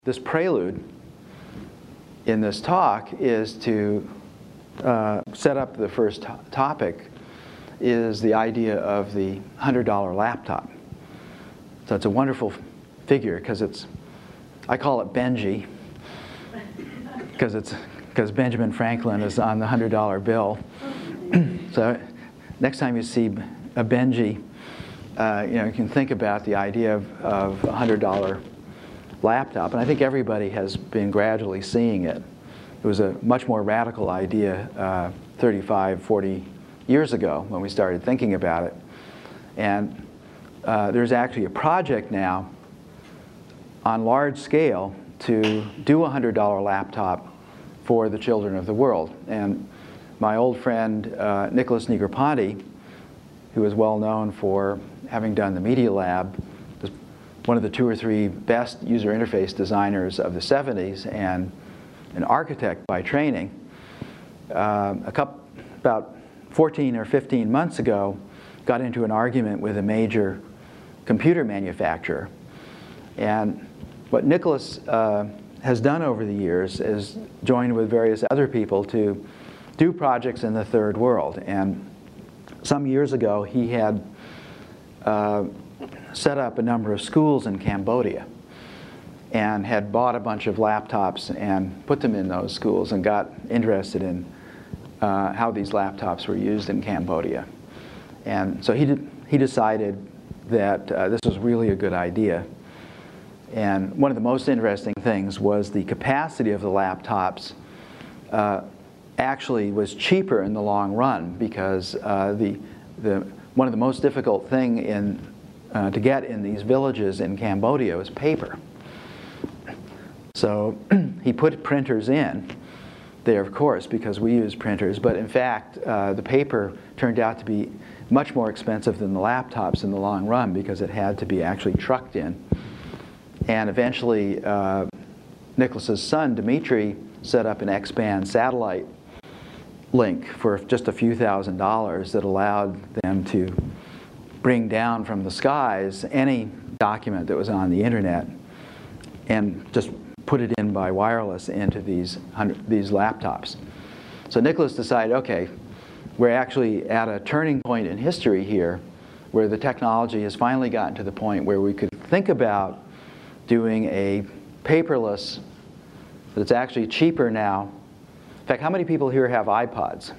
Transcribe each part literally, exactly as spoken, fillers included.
This prelude in this talk is to uh, set up the first to topic, is the idea of the one hundred dollar laptop. So it's a wonderful figure because it's, I call it Benji, because it's because Benjamin Franklin is on the one hundred dollar bill. So next time you see a Benji, uh, you know, you can think about the idea of, of a one hundred dollar laptop, and I think everybody has been gradually seeing it. It was a much more radical idea uh, thirty-five, forty years ago when we started thinking about it. And uh, there's actually a project now on large scale to do a one hundred dollar laptop for the children of the world. And my old friend uh, Nicholas Negroponte, who is well known for having done the Media Lab, was one of the two or three best user interface designers of the seventies and an architect by training. Uh, a couple, about fourteen or fifteen months ago, got into an argument with a major computer manufacturer. And what Nicholas uh, has done over the years is joined with various other people to do projects in the third world. And some years ago, he had uh, set up a number of schools in Cambodia and had bought a bunch of laptops and put them in those schools and got interested in uh, how these laptops were used in Cambodia. And so he, did, he decided that uh, this was really a good idea. And one of the most interesting things was the capacity of the laptops uh, actually was cheaper in the long run, because uh, the, the, one of the most difficult thing in, uh, to get in these villages in Cambodia was paper. So he put printers in there, of course, because we use printers, but in fact uh, the paper turned out to be much more expensive than the laptops in the long run, because it had to be actually trucked in. And eventually uh, Nicholas's son Dmitry set up an X-band satellite link for just a few thousand dollars that allowed them to bring down from the skies any document that was on the internet and just put it in by wireless into these, these laptops. So Nicholas decided, okay, we're actually at a turning point in history here where the technology has finally gotten to the point where we could think about doing a paperless, that's actually cheaper now. In fact, how many people here have iPods?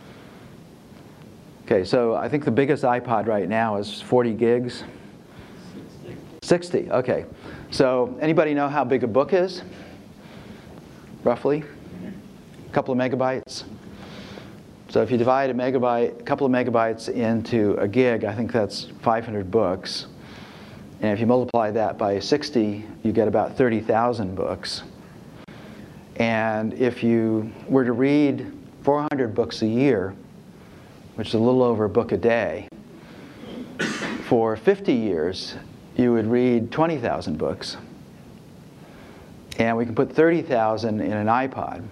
Okay, so I think the biggest iPod right now is forty gigs. sixty, okay. So anybody know how big a book is? Roughly? A couple of megabytes? So if you divide a megabyte, a couple of megabytes into a gig, I think that's five hundred books. And if you multiply that by sixty, you get about thirty thousand books. And if you were to read four hundred books a year, which is a little over a book a day, for fifty years, you would read twenty thousand books. And we can put thirty thousand in an iPod.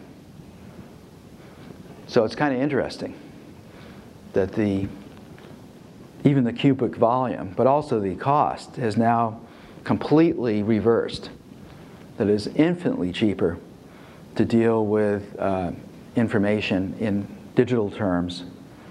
So it's kind of interesting that the even the cubic volume, but also the cost, has now completely reversed. That it is infinitely cheaper to deal with uh, information in digital terms.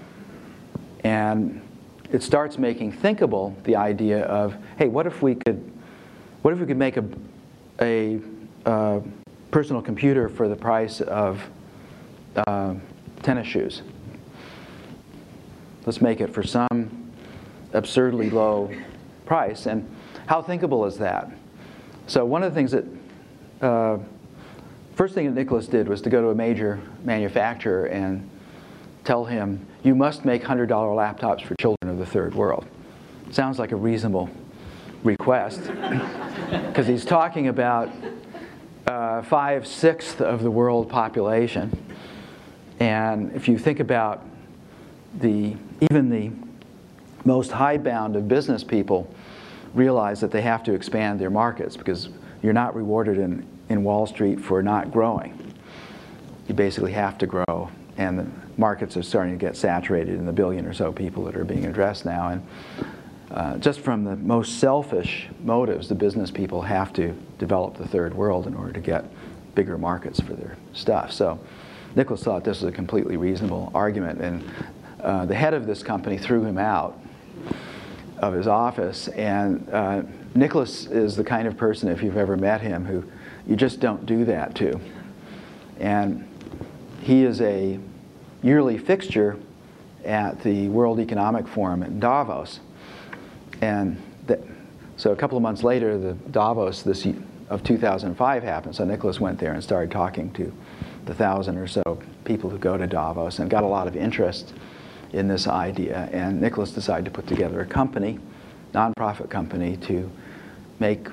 And it starts making thinkable the idea of, hey, what if we could, what if we could make a, a uh, personal computer for the price of uh, tennis shoes? Let's make it for some absurdly low price. And how thinkable is that? So one of the things that, uh, first thing that Nicholas did was to go to a major manufacturer and tell him, you must make one hundred dollar laptops for children of the third world. Sounds like a reasonable request, because he's talking about uh, five-sixths of the world population. And if you think about the, even the most hidebound of business people realize that they have to expand their markets, because you're not rewarded in, in Wall Street for not growing. You basically have to grow, and the markets are starting to get saturated in the billion or so people that are being addressed now. And uh, just from the most selfish motives, the business people have to develop the third world in order to get bigger markets for their stuff. So Nicholas thought this was a completely reasonable argument, and uh, the head of this company threw him out of his office. And uh, Nicholas is the kind of person, if you've ever met him, who you just don't do that to. And he is a yearly fixture at the World Economic Forum in Davos. And that, so a couple of months later, the Davos this of two thousand five happened. So Nicholas went there and started talking to the thousand or so people who go to Davos and got a lot of interest in this idea. And Nicholas decided to put together a company, nonprofit company, to make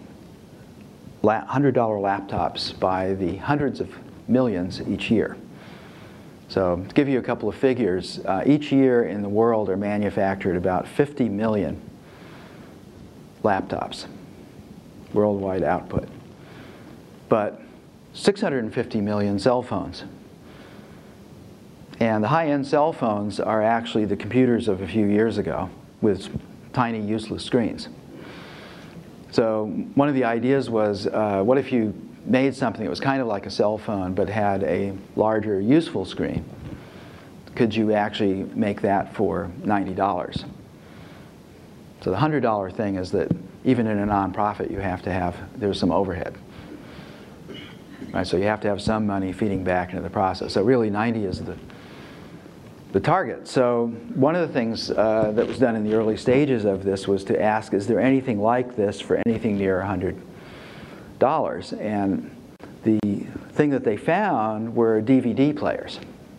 one hundred dollar laptops by the hundreds of millions each year. So to give you a couple of figures, uh, each year in the world are manufactured about fifty million laptops, worldwide output, but six hundred fifty million cell phones. And the high-end cell phones are actually the computers of a few years ago with tiny useless screens. So one of the ideas was, uh, what if you made something that was kind of like a cell phone but had a larger useful screen? Could you actually make that for ninety dollars? So the one hundred dollar thing is that even in a nonprofit you have to have, there's some overhead. Right, so you have to have some money feeding back into the process. So really ninety is the, the target. So one of the things uh, that was done in the early stages of this was to ask, is there anything like this for anything near one hundred dollars? And the thing that they found were D V D players.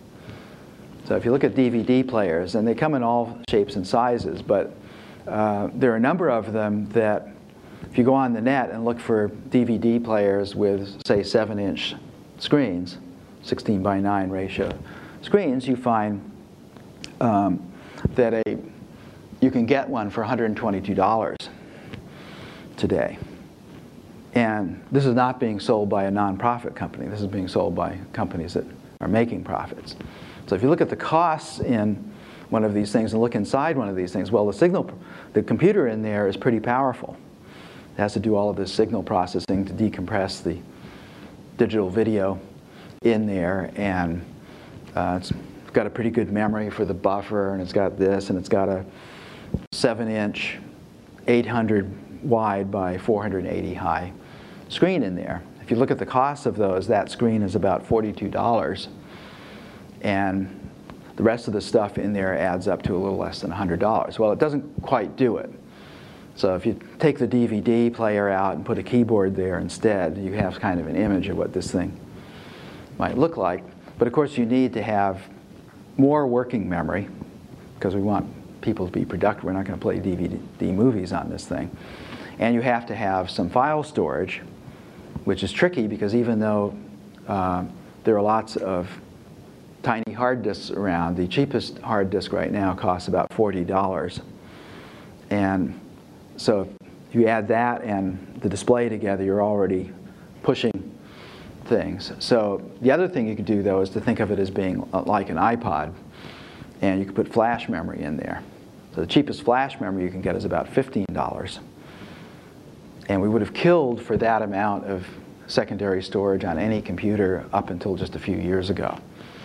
So if you look at D V D players, and they come in all shapes and sizes, but uh, there are a number of them that if you go on the net and look for D V D players with, say, seven inch screens, sixteen by nine ratio screens, you find um, that a you can get one for one hundred twenty-two dollars today. And this is not being sold by a nonprofit company. This is being sold by companies that are making profits. So if you look at the costs in one of these things and look inside one of these things, well, the signal, the computer in there is pretty powerful. It has to do all of this signal processing to decompress the digital video in there, and uh, it's got a pretty good memory for the buffer, and it's got this, and it's got a seven inch, eight hundred wide by four hundred eighty high screen in there. If you look at the cost of those, that screen is about forty-two dollars, and the rest of the stuff in there adds up to a little less than one hundred dollars. Well, it doesn't quite do it. So if you take the D V D player out and put a keyboard there instead, you have kind of an image of what this thing might look like. But of course you need to have more working memory, because we want people to be productive. We're not going to play D V D movies on this thing. And you have to have some file storage, which is tricky because even though uh, there are lots of tiny hard disks around, the cheapest hard disk right now costs about forty dollars. And so if you add that and the display together, you're already pushing things. So the other thing you could do, though, is to think of it as being like an iPod, and you could put flash memory in there. So the cheapest flash memory you can get is about fifteen dollars. And we would have killed for that amount of secondary storage on any computer up until just a few years ago.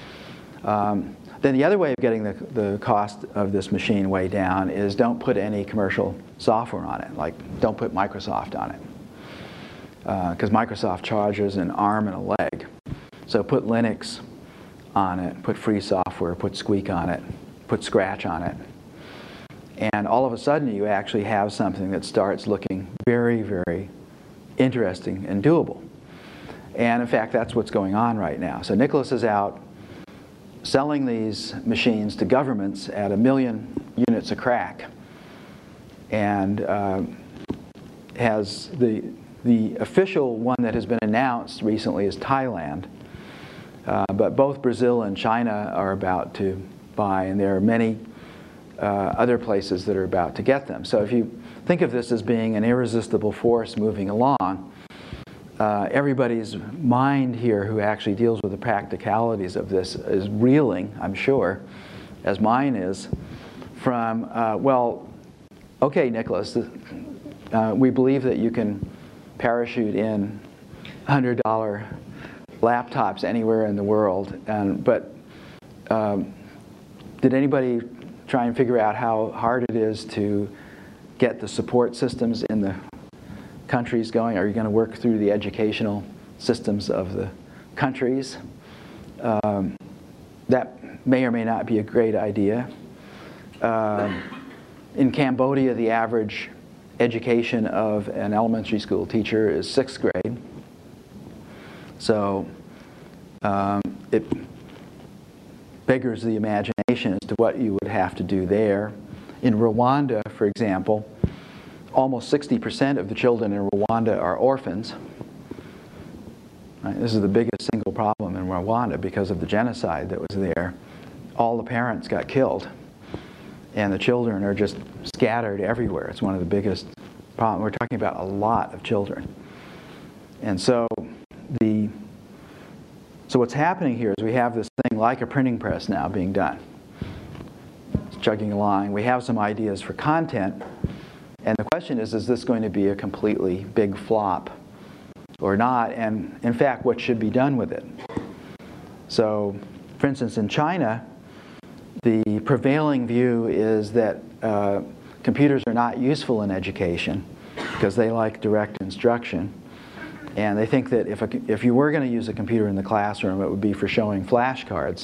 Um, then the other way of getting the, the cost of this machine way down is don't put any commercial software on it. Like, don't put Microsoft on it, because uh, Microsoft charges an arm and a leg. So put Linux on it, put free software, put Squeak on it, put Scratch on it. And all of a sudden you actually have something that starts looking very, very interesting and doable. And in fact, that's what's going on right now. So Nicholas is out selling these machines to governments at a million units a crack, and uh, has the, the official one that has been announced recently is Thailand. Uh, but both Brazil and China are about to buy, and there are many uh, other places that are about to get them. So if you think of this as being an irresistible force moving along, uh, everybody's mind here who actually deals with the practicalities of this is reeling, I'm sure, as mine is, from, uh, well, okay, Nicholas, uh, we believe that you can parachute in one hundred dollar laptops anywhere in the world. And, but um, did anybody try and figure out how hard it is to get the support systems in the countries going? Are you going to work through the educational systems of the countries? Um, that may or may not be a great idea. Um, in Cambodia, the average education of an elementary school teacher is sixth grade. So um, it beggars the imagination as to what you would have to do there. In Rwanda, for example, almost sixty percent of the children in Rwanda are orphans. Right? This is the biggest single problem in Rwanda because of the genocide that was there. All the parents got killed, and the children are just scattered everywhere. It's one of the biggest problems. We're talking about a lot of children. And so the so what's happening here is we have this thing like a printing press now being done. It's chugging along. We have some ideas for content, and the question is, is this going to be a completely big flop or not? And in fact, what should be done with it? So, for instance, in China, the prevailing view is that uh, computers are not useful in education because they like direct instruction. And they think that if, a, if you were going to use a computer in the classroom, it would be for showing flashcards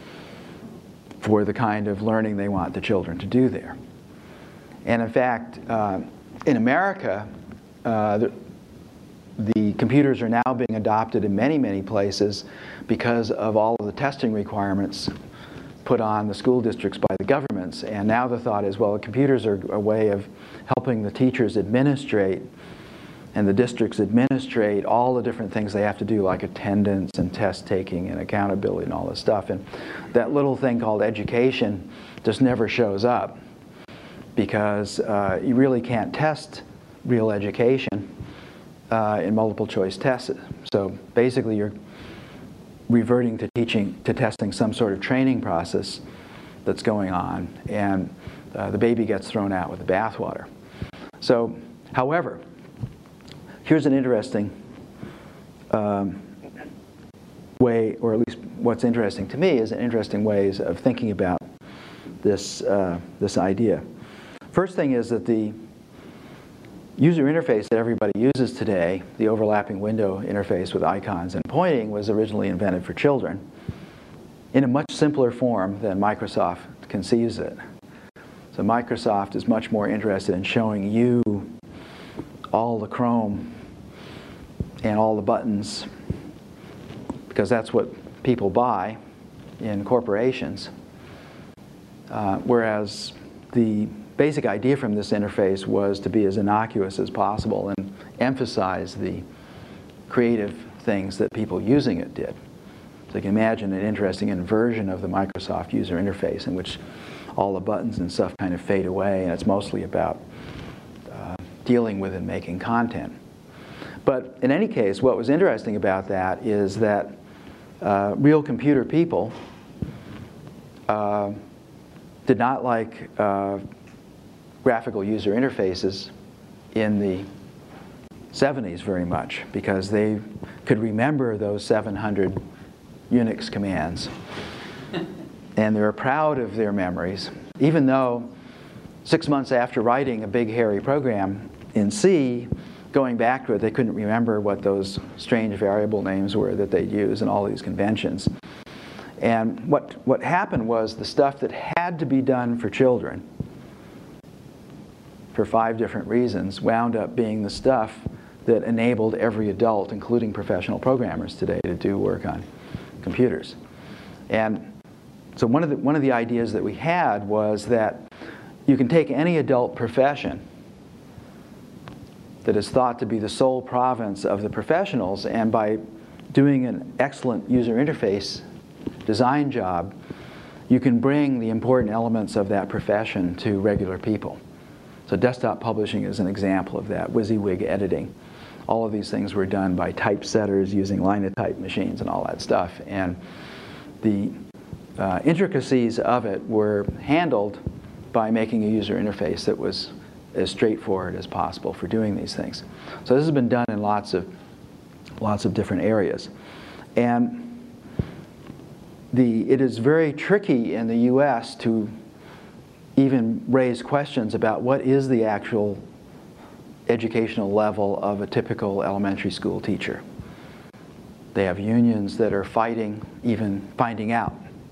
for the kind of learning they want the children to do there. And in fact, uh, in America, uh, the, the computers are now being adopted in many, many places because of all of the testing requirements put on the school districts by the governments. And now the thought is, well, the computers are a way of helping the teachers administrate and the districts administrate all the different things they have to do, like attendance and test taking and accountability and all this stuff. And that little thing called education just never shows up because uh, you really can't test real education uh, in multiple choice tests. So basically you're reverting to teaching, to testing some sort of training process that's going on, and uh, the baby gets thrown out with the bathwater. So, however, here's an interesting um, way, or at least what's interesting to me is an interesting ways of thinking about this, uh, this idea. First thing is that the user interface that everybody uses today, the overlapping window interface with icons and pointing, was originally invented for children in a much simpler form than Microsoft conceives it. So Microsoft is much more interested in showing you all the Chrome and all the buttons because that's what people buy in corporations. Uh, whereas the basic idea from this interface was to be as innocuous as possible and emphasize the creative things that people using it did. So you can imagine an interesting inversion of the Microsoft user interface in which all the buttons and stuff kind of fade away, and it's mostly about uh, dealing with and making content. But in any case, what was interesting about that is that uh, real computer people uh, did not like uh, graphical user interfaces in the seventies very much because they could remember those seven hundred Unix commands. And they were proud of their memories, even though six months after writing a big hairy program in C, going back to it, they couldn't remember what those strange variable names were that they'd use and all these conventions. And what, what happened was the stuff that had to be done for children for five different reasons wound up being the stuff that enabled every adult, including professional programmers today, to do work on computers. And so one of the, one of the ideas that we had was that you can take any adult profession that is thought to be the sole province of the professionals, and by doing an excellent user interface design job, you can bring the important elements of that profession to regular people. So desktop publishing is an example of that, WYSIWYG editing. All of these things were done by typesetters using linotype machines and all that stuff. And the uh, intricacies of it were handled by making a user interface that was as straightforward as possible for doing these things. So this has been done in lots of, lots of different areas. And the, it is very tricky in the U S to even raise questions about what is the actual educational level of a typical elementary school teacher. They have unions that are fighting, even finding out.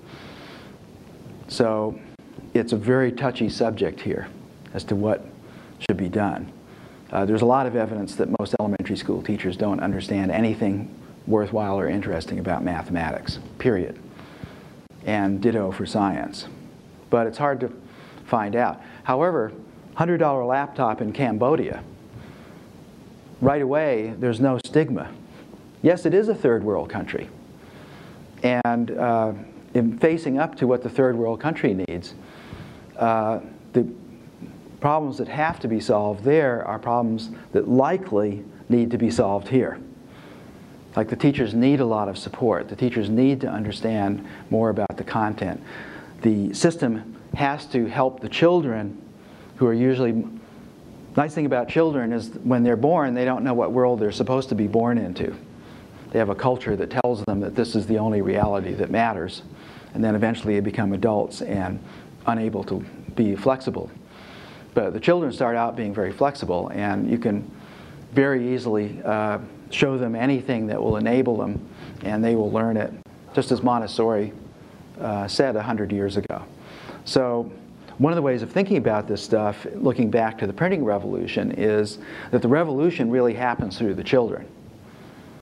So it's a very touchy subject here as to what should be done. Uh, there's a lot of evidence that most elementary school teachers don't understand anything worthwhile or interesting about mathematics, period. And ditto for science. But it's hard to find out. However, one hundred dollar laptop in Cambodia, right away, there's no stigma. Yes, it is a third world country. And uh, in facing up to what the third world country needs, uh, the problems that have to be solved there are problems that likely need to be solved here. Like the teachers need a lot of support. The teachers need to understand more about the content. The system has to help the children, who are usually, nice thing about children is when they're born, they don't know what world they're supposed to be born into. They have a culture that tells them that this is the only reality that matters. And then eventually they become adults and unable to be flexible. But the children start out being very flexible, and you can very easily uh, show them anything that will enable them, and they will learn it, just as Montessori uh, said a hundred years ago. So one of the ways of thinking about this stuff, looking back to the printing revolution, is that the revolution really happens through the children.